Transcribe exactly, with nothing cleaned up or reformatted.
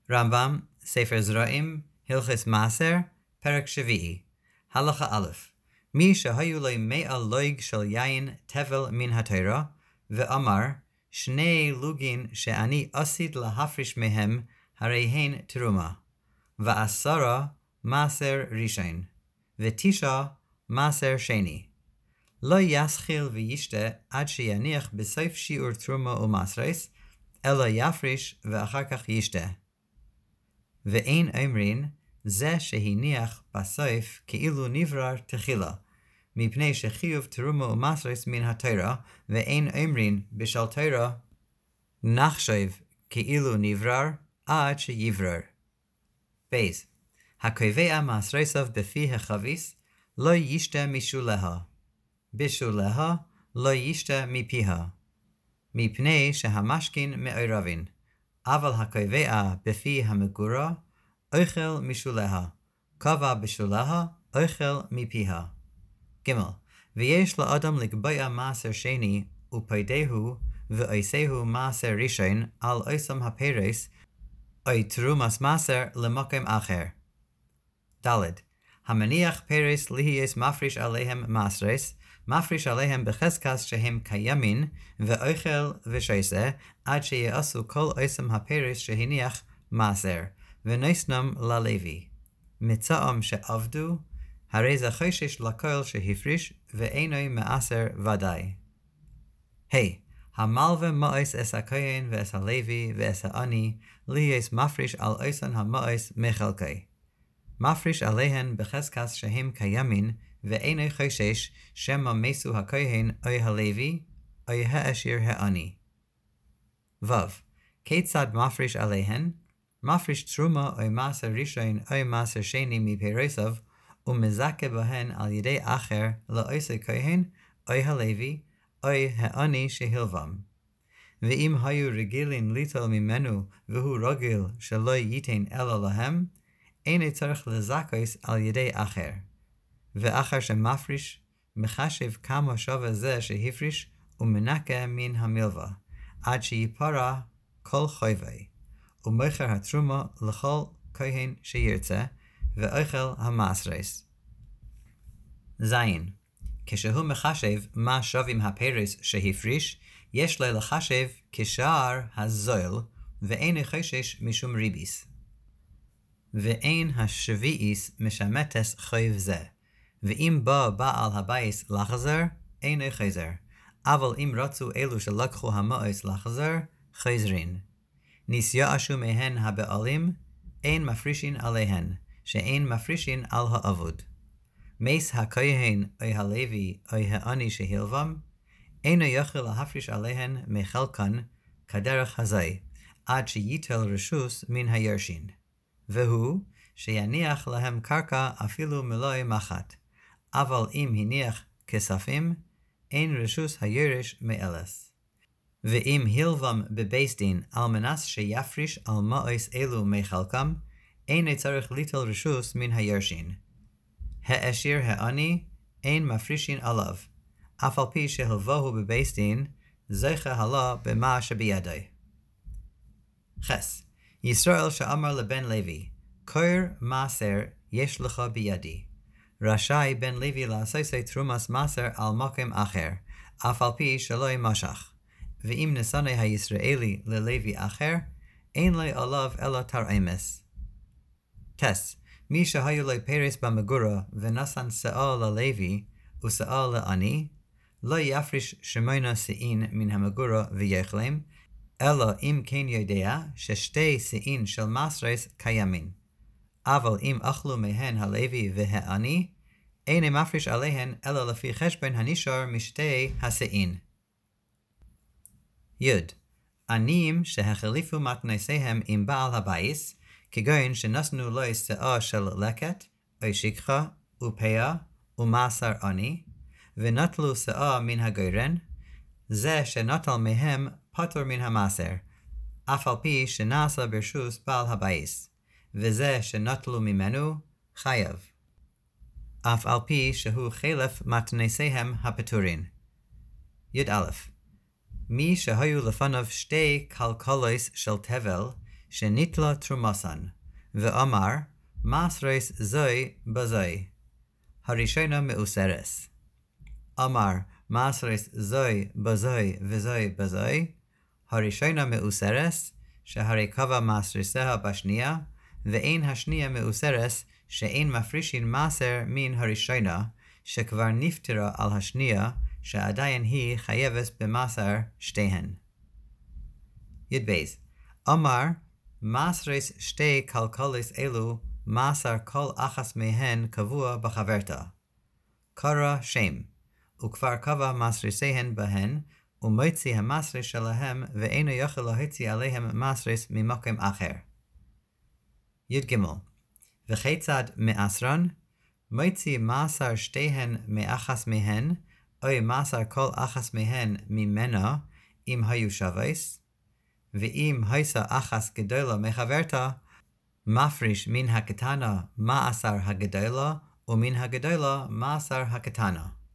רמב"ם, ספר זרעים, הלכות מעשר, פרק שביעי. הלכה א', מי שהיו לו מאה לוג של יין תבל מן התורה, ואמר, שני לוגין שאני עשית להפריש מהם, הרי הן תרומה, ועשרה מעשר ראשון, ותשע מעשר שני. לא ישחיל וישתה עד שיניח בסוף שיעור תרומה ומעשרס, אלא יפריש ואחר כך ישתה. ואין אומרין, זה שהניח בסוף כאילו נברר תחילה, מפני שחיוב תרומה ומעשרס מן התורה, ואין אומרין בשל תורה, נחשב כאילו נברר עד שיברר. בייס, הקובע מעשרסו בפי החביס, לא ישתה משוליה. בשוליה לא ישתה מפיה, מפני שהמשכין מעורבין, אבל הקובע בפי המגורה, אוכל משוליה, קבע בשוליה, אוכל מפיה. ג' ויש לאדם לקבוע מעשר שני, ופיידהו ועושהו מעשר ראשון על עושם הפרס, או תרומס מעשר למקום אחר. ד' המניח פרס להיות מפריש עליהם מעשרס, מפריש עליהם בחזקת שהם קיימים, ואוכל ושעשה, עד שיעשו כל עושם הפרס שהניח מעשר, ונשנם ללוי. מצאם שעבדו, הרי זה חושש לכל שהפריש, ואינו מעשר ודאי. היי, המלווה מאוס אס הכהן ואס הלוי ואס העני, להיות מפריש על עושן המאוס מחלקי. מפריש עליהן בחזקת שהם קיימים, ואינו חושש שמא מסו הכהן או הלוי, או העשיר העני. ו. כיצד מפריש עליהן? מפריש תרומה או מעשר ראשון או מעשר שני מפירוסו, ומזכה בהן על ידי אחר לעושה כהן, או הלוי, או העני שהלבם. ואם היו רגילים ליטול ממנו, והוא רגיל שלא ייתן אלא להם, אינו צריך לזכוס על ידי אחר. ואחר שמפריש, מחשב כמה שווה זה שהפריש, ומנקה מן המלווה, עד שיפרע כל חויבי, ומוכר התרומה לכל כהן שירצה, ואוכל המעשרס. זין, כשהוא מחשב מה שווים הפרס שהפריש, יש לו לחשב כשער הזול, ואין חושש משום ריביס. ואין השביעיס משמטס חויב זה, ואם בא בעל הבייס לחזר, אין חזר, אבל אם רצו אלו שלקחו המאוס לחזר, חזרין. נסייאשו מהן הבעלים, אין מפרישין עליהן, שאין מפרישין על העבוד. מס הכהן או הלוי או העני שהלבם, אינו יכול להפריש עליהן מחלקן כדרך הזה, עד שיטל רשוס מן הירשין. והוא שיניח להם קרקע אפילו מלואי מחט, אבל אם הניח כספים, אין רשוס הירש מאלס. ואם הלבם בבית דין על מנס שיפריש על מאוס אלו מחלקם, אין צריך ליטל רשוס מן הירשין. העשיר העני, אין מפרישין עליו, אף על פי שהלבוהו בבית דין, זכה הלה במה שבידי. חס, ישראל שאמר לבן לוי, קור מעשר יש לך בידי. רשאי בן לוי לעשות תרומס מעשר על מקום אחר, אף על פי שלא ימשך. ואם נסנה הישראלי ללוי אחר, אין לו עליו אלא תרעמס. טס, מי שהיו לו פרס במגורה ונשן שאה ללוי ושאה לעני, לא יפריש שמונה שאין מן המגורה ויכלם, אלא אם כן יודע ששתי שאין של מעשרס קיימים. אבל אם אכלו מהן הלוי והעני, אין מפריש עליהן אלא לפי חשבון הנשאר משתי השאין. י. עניים שהחליפו מתנסיהם עם בעל הבייס, כגון שנתנו לו שאה של לקט, או שכחה, ופאה, ומעשר עני, ונטלו שאה מן הגורן, זה שנטל מהם פטור מן המעשר, אף על פי שנעשה ברשוס בעל הבייס, וזה שנטלו ממנו חייב, אף על פי שהוא חלף מתנסיהם הפטורין. י"א מי שהיו לפניו שתי כלכלוס של תבל, שנitla trumasan, ve'amar, masreis zoi bazoi. Harishona meuseres. Amar, masreis zoi bazoi v'zoi bazoi. Harishona meuseres, שהריקבה מסריסה בשנייה, ואין השנייה מאוסרס, שאין מפרישין מסר מן הראשונה, שכבר נפטרה על השנייה, שעדיין היא חייבת במסר שתיהן. ידבייז, אמר, מסריס שתי קלקליס אלו, מסר כל אחת מהן קבוע בחברתה. קרא שם, וכבר קבע מסריסיהן בהן, ומוציא המסריס שלהם, ואינו יכול להוציא עליהם מסריס ממקום אחר. י"ג וכיצד מאסרן? מוציא מסר שתיהן מאחת מהן, או מסר כל אחת מהן ממנה, אם היו שוויס, ואם הייתה אחת גדולה מחברתה, מפריש מן הקטנה מאסר הגדולה, ומן הגדולה מאסר הקטנה.